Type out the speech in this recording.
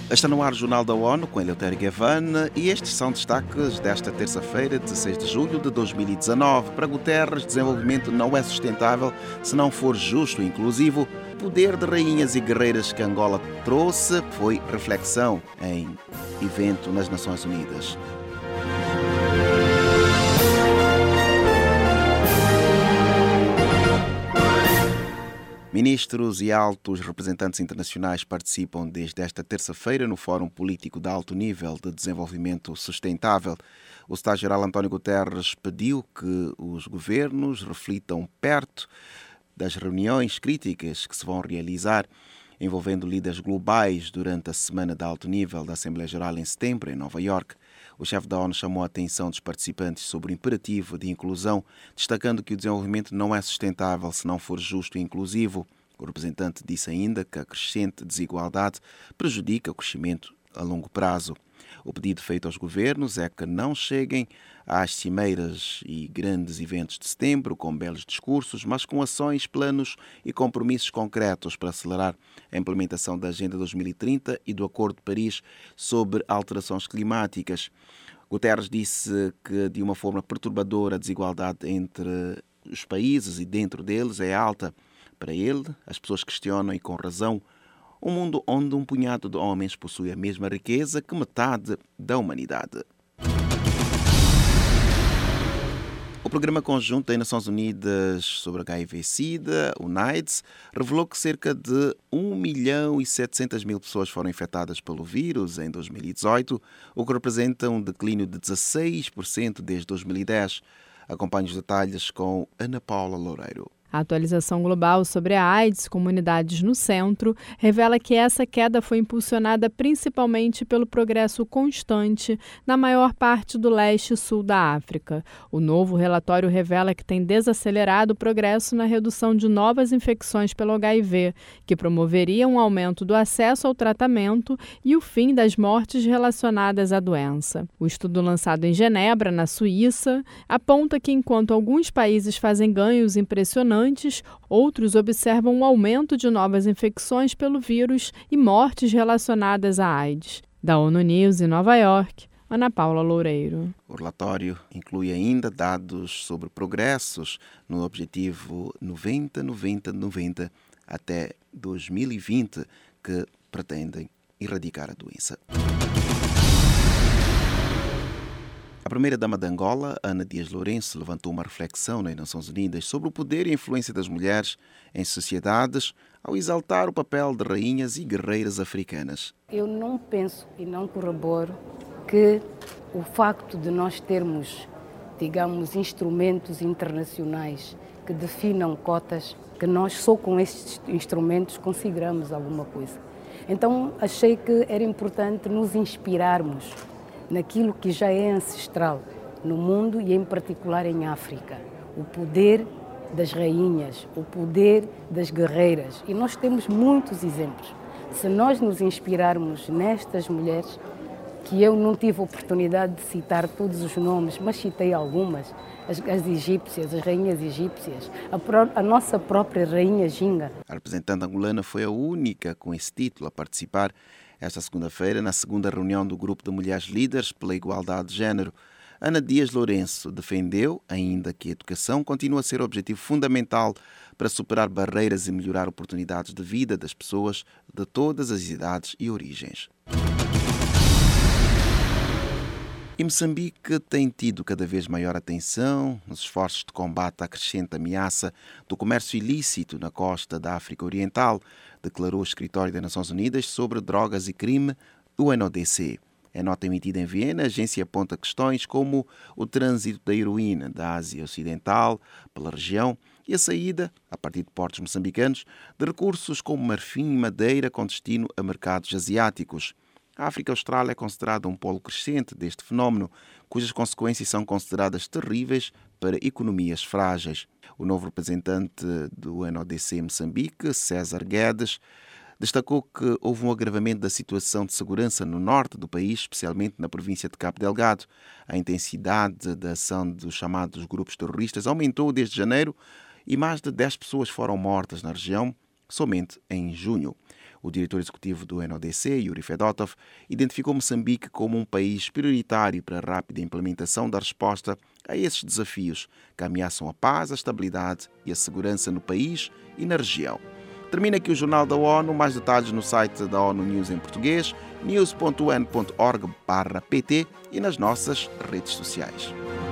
Está no ar o Jornal da ONU com Eleutério Gavan e estes são destaques desta terça-feira, 16 de julho de 2019. Para Guterres, desenvolvimento não é sustentável se não for justo e inclusivo. O poder de rainhas e guerreiras que Angola trouxe foi reflexão em evento nas Nações Unidas. Ministros e altos representantes internacionais participam desde esta terça-feira no Fórum Político de Alto Nível de Desenvolvimento Sustentável. O Secretário-Geral António Guterres pediu que os governos reflitam perto das reuniões críticas que se vão realizar envolvendo líderes globais durante a Semana de Alto Nível da Assembleia Geral em setembro, em Nova Iorque. O chefe da ONU chamou a atenção dos participantes sobre o imperativo de inclusão, destacando que o desenvolvimento não é sustentável se não for justo e inclusivo. O representante disse ainda que a crescente desigualdade prejudica o crescimento a longo prazo. O pedido feito aos governos é que não cheguem às cimeiras e grandes eventos de setembro com belos discursos, mas com ações, planos e compromissos concretos para acelerar a implementação da Agenda 2030 e do Acordo de Paris sobre alterações climáticas. Guterres disse que, de uma forma perturbadora, a desigualdade entre os países e dentro deles é alta. Para ele, as pessoas questionam, e com razão, um mundo onde um punhado de homens possui a mesma riqueza que metade da humanidade. O Programa Conjunto das Nações Unidas sobre HIV-Sida, o UNAIDS, revelou que cerca de 1.700.000 pessoas foram infectadas pelo vírus em 2018, o que representa um declínio de 16% desde 2010. Acompanhe os detalhes com Ana Paula Loureiro. A atualização global sobre a AIDS, Comunidades no Centro, revela que essa queda foi impulsionada principalmente pelo progresso constante na maior parte do leste e sul da África. O novo relatório revela que tem desacelerado o progresso na redução de novas infecções pelo HIV, que promoveria um aumento do acesso ao tratamento e o fim das mortes relacionadas à doença. O estudo lançado em Genebra, na Suíça, aponta que enquanto alguns países fazem ganhos impressionantes, outros observam um aumento de novas infecções pelo vírus e mortes relacionadas à AIDS. Da ONU News em Nova Iorque, Ana Paula Loureiro. O relatório inclui ainda dados sobre progressos no objetivo 90-90-90 até 2020, que pretendem erradicar a doença. A primeira-dama de Angola, Ana Dias Lourenço, levantou uma reflexão nas Nações Unidas sobre o poder e a influência das mulheres em sociedades ao exaltar o papel de rainhas e guerreiras africanas. Eu não penso e não corroboro que o facto de nós termos, digamos, instrumentos internacionais que definam cotas, que nós só com estes instrumentos conseguiremos alguma coisa. Então achei que era importante nos inspirarmos naquilo que já é ancestral no mundo e em particular em África. O poder das rainhas, o poder das guerreiras. E nós temos muitos exemplos. Se nós nos inspirarmos nestas mulheres, que eu não tive a oportunidade de citar todos os nomes, mas citei algumas, as egípcias, as rainhas egípcias, a nossa própria rainha Ginga. A representante angolana foi a única com esse título a participar esta segunda-feira, na segunda reunião do Grupo de Mulheres Líderes pela Igualdade de Género. Ana Dias Lourenço defendeu ainda que a educação continua a ser o objetivo fundamental para superar barreiras e melhorar oportunidades de vida das pessoas de todas as idades e origens. E Moçambique tem tido cada vez maior atenção nos esforços de combate à crescente ameaça do comércio ilícito na costa da África Oriental, declarou o Escritório das Nações Unidas sobre Drogas e Crime, o UNODC. Em nota emitida em Viena, a agência aponta questões como o trânsito da heroína da Ásia Ocidental pela região e a saída, a partir de portos moçambicanos, de recursos como marfim e madeira com destino a mercados asiáticos. A África Austral é considerada um polo crescente deste fenómeno, cujas consequências são consideradas terríveis para economias frágeis. O novo representante do UNODC em Moçambique, César Guedes, destacou que houve um agravamento da situação de segurança no norte do país, especialmente na província de Cabo Delgado. A intensidade da ação dos chamados grupos terroristas aumentou desde janeiro e mais de 10 pessoas foram mortas na região, somente em junho. O diretor executivo do NODC, Yuri Fedotov, identificou Moçambique como um país prioritário para a rápida implementação da resposta a esses desafios que ameaçam a paz, a estabilidade e a segurança no país e na região. Termina aqui o Jornal da ONU. Mais detalhes no site da ONU News em português, news.un.org/pt e nas nossas redes sociais.